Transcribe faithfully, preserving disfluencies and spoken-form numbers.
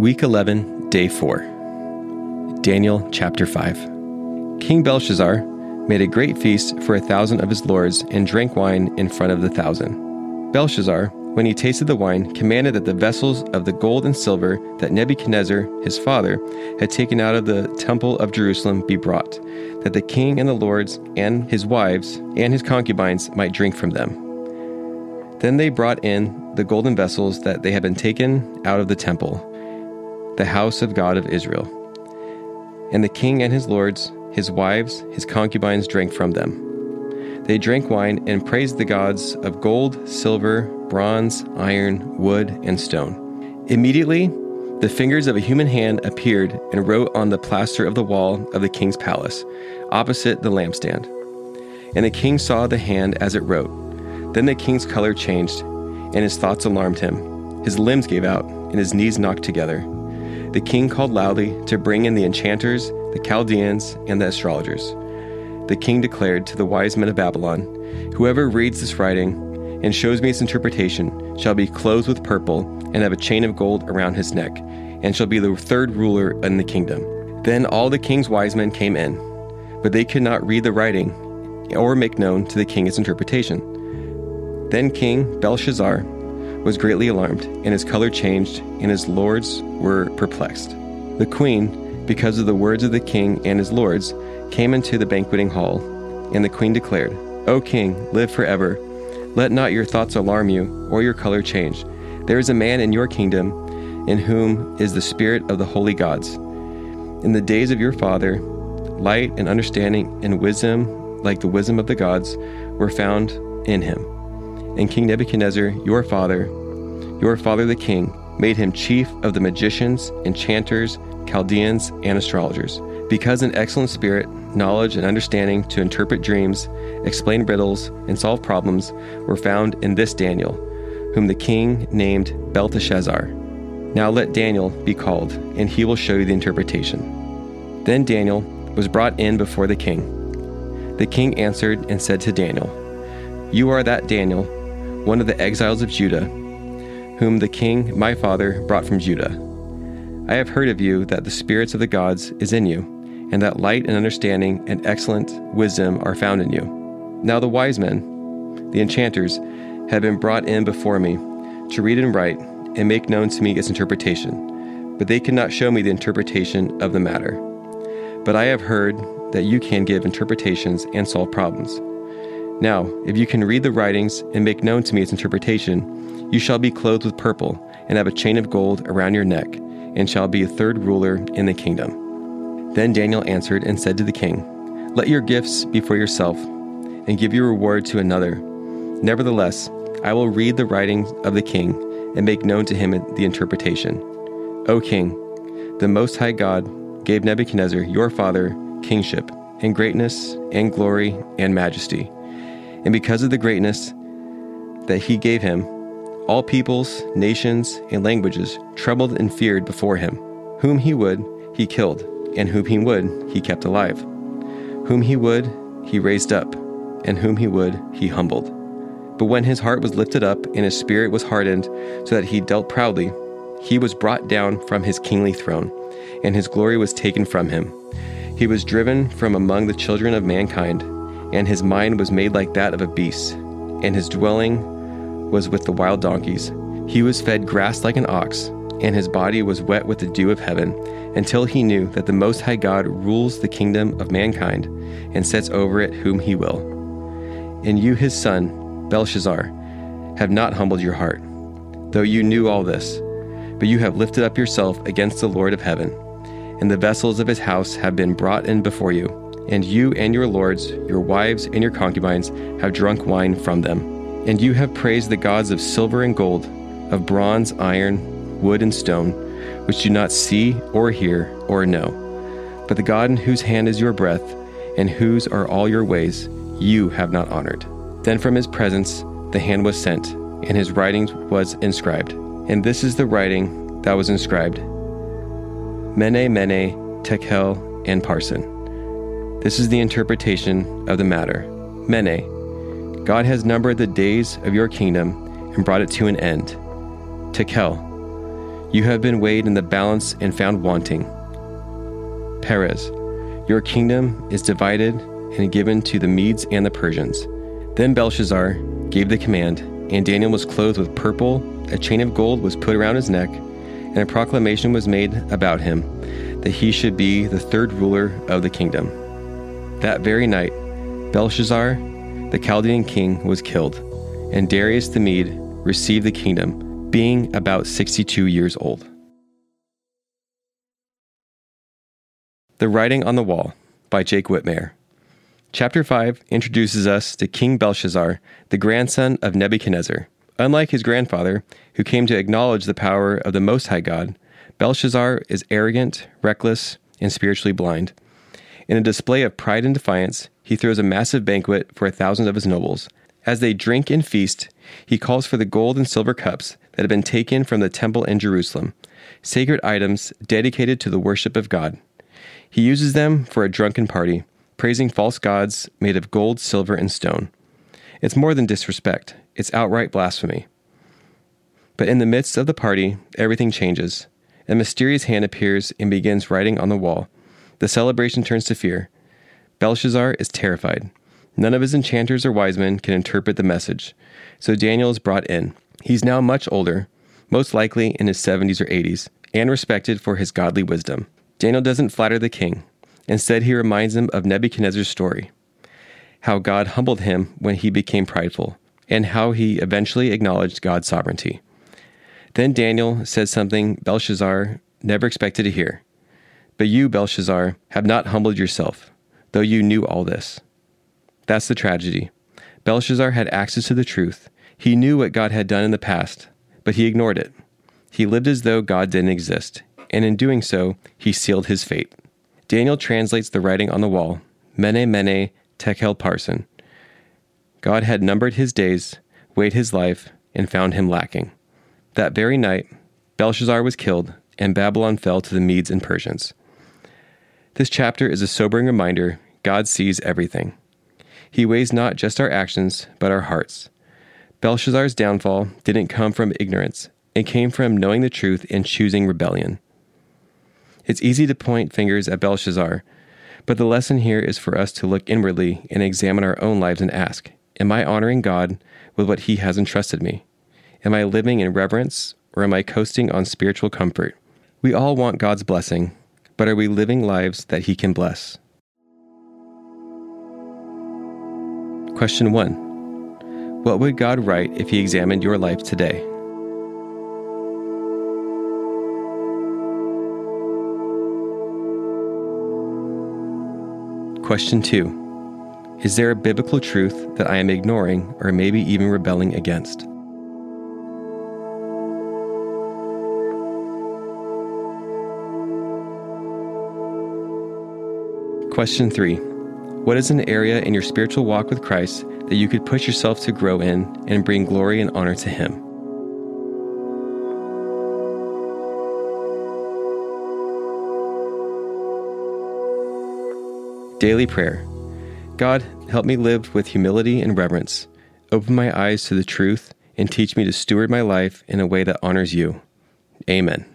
Week eleven, Day four. Daniel chapter five. King Belshazzar made a great feast for a thousand of his lords and drank wine in front of the thousand. Belshazzar, when he tasted the wine, commanded that the vessels of the gold and silver that Nebuchadnezzar, his father, had taken out of the temple of Jerusalem be brought, that the king and the lords and his wives and his concubines might drink from them. Then they brought in the golden vessels that they had been taken out of the temple, the house of God of Israel. And the king and his lords, his wives, his concubines drank from them. They drank wine and praised the gods of gold, silver, bronze, iron, wood, and stone. Immediately, the fingers of a human hand appeared and wrote on the plaster of the wall of the king's palace, opposite the lampstand. And the king saw the hand as it wrote. Then the king's color changed, and his thoughts alarmed him. His limbs gave out, and his knees knocked together. The king called loudly to bring in the enchanters, the Chaldeans, and the astrologers. The king declared to the wise men of Babylon, "Whoever reads this writing and shows me its interpretation shall be clothed with purple and have a chain of gold around his neck, and shall be the third ruler in the kingdom." Then all the king's wise men came in, but they could not read the writing or make known to the king its interpretation. Then King Belshazzar was greatly alarmed, and his color changed, and his lords were perplexed. The queen, because of the words of the king and his lords, came into the banqueting hall, and the queen declared, "O king, live forever. Let not your thoughts alarm you, or your color change. There is a man in your kingdom, in whom is the spirit of the holy gods. In the days of your father, light and understanding and wisdom, like the wisdom of the gods, were found in him. And King Nebuchadnezzar, your father, your father the king, made him chief of the magicians, enchanters, Chaldeans, and astrologers, because an excellent spirit, knowledge, and understanding to interpret dreams, explain riddles, and solve problems were found in this Daniel, whom the king named Belteshazzar. Now let Daniel be called, and he will show you the interpretation." Then Daniel was brought in before the king. The king answered and said to Daniel, "You are that Daniel, one of the exiles of Judah, whom the king, my father, brought from Judah. I have heard of you that the spirits of the gods is in you, and that light and understanding and excellent wisdom are found in you. Now the wise men, the enchanters, have been brought in before me to read and write and make known to me its interpretation, but they could not show me the interpretation of the matter. But I have heard that you can give interpretations and solve problems. Now, if you can read the writings and make known to me its interpretation, you shall be clothed with purple and have a chain of gold around your neck, and shall be a third ruler in the kingdom." Then Daniel answered and said to the king, "Let your gifts be for yourself, and give your reward to another. Nevertheless, I will read the writings of the king and make known to him the interpretation. O king, the Most High God gave Nebuchadnezzar, your father, kingship, and greatness, and glory, and majesty. And because of the greatness that he gave him, all peoples, nations, and languages trembled and feared before him. Whom he would, he killed, and whom he would, he kept alive. Whom he would, he raised up, and whom he would, he humbled. But when his heart was lifted up, and his spirit was hardened, so that he dealt proudly, he was brought down from his kingly throne, and his glory was taken from him. He was driven from among the children of mankind, and his mind was made like that of a beast, and his dwelling was with the wild donkeys. He was fed grass like an ox, and his body was wet with the dew of heaven, until he knew that the Most High God rules the kingdom of mankind, and sets over it whom he will. And you, his son, Belshazzar, have not humbled your heart, though you knew all this, but you have lifted up yourself against the Lord of heaven, and the vessels of his house have been brought in before you, and you and your lords, your wives and your concubines have drunk wine from them. And you have praised the gods of silver and gold, of bronze, iron, wood, and stone, which do not see or hear or know. But the God in whose hand is your breath, and whose are all your ways, you have not honored." Then from his presence the hand was sent, and his writing was inscribed. And this is the writing that was inscribed: Mene, Mene, Tekel, and Parsin. This is the interpretation of the matter. Mene, God has numbered the days of your kingdom and brought it to an end. Tekel, You have been weighed in the balance and found wanting. Perez, your kingdom is divided and given to the Medes and the Persians. Then Belshazzar gave the command, and Daniel was clothed with purple, a chain of gold was put around his neck, and a proclamation was made about him that he should be the third ruler of the kingdom. That very night, Belshazzar, the Chaldean king, was killed, and Darius the Mede received the kingdom, being about sixty-two years old. The Writing on the Wall by Jake Whitmire. Chapter five introduces us to King Belshazzar, the grandson of Nebuchadnezzar. Unlike his grandfather, who came to acknowledge the power of the Most High God, Belshazzar is arrogant, reckless, and spiritually blind. In a display of pride and defiance, he throws a massive banquet for a thousand of his nobles. As they drink and feast, he calls for the gold and silver cups that have been taken from the temple in Jerusalem, sacred items dedicated to the worship of God. He uses them for a drunken party, praising false gods made of gold, silver, and stone. It's more than disrespect. It's outright blasphemy. But in the midst of the party, everything changes. A mysterious hand appears and begins writing on the wall. The celebration turns to fear. Belshazzar is terrified. None of his enchanters or wise men can interpret the message, so Daniel is brought in. He's now much older, most likely in his seventies or eighties, and respected for his godly wisdom. Daniel doesn't flatter the king. Instead, he reminds him of Nebuchadnezzar's story, how God humbled him when he became prideful, and how he eventually acknowledged God's sovereignty. Then Daniel says something Belshazzar never expected to hear. But you, Belshazzar, have not humbled yourself, though you knew all this. That's the tragedy. Belshazzar had access to the truth. He knew what God had done in the past, but he ignored it. He lived as though God didn't exist, and in doing so, he sealed his fate. Daniel translates the writing on the wall, Mene Mene Tekel Parsin. God had numbered his days, weighed his life, and found him lacking. That very night, Belshazzar was killed, and Babylon fell to the Medes and Persians. This chapter is a sobering reminder God sees everything. He weighs not just our actions, but our hearts. Belshazzar's downfall didn't come from ignorance. It came from knowing the truth and choosing rebellion. It's easy to point fingers at Belshazzar, but the lesson here is for us to look inwardly and examine our own lives and ask, am I honoring God with what he has entrusted me? Am I living in reverence, or am I coasting on spiritual comfort? We all want God's blessing, but are we living lives that he can bless? Question one. What would God write if he examined your life today? Question two. Is there a biblical truth that I am ignoring or maybe even rebelling against? Question three. What is an area in your spiritual walk with Christ that you could push yourself to grow in and bring glory and honor to him? Daily prayer. God, help me live with humility and reverence. Open my eyes to the truth and teach me to steward my life in a way that honors you. Amen.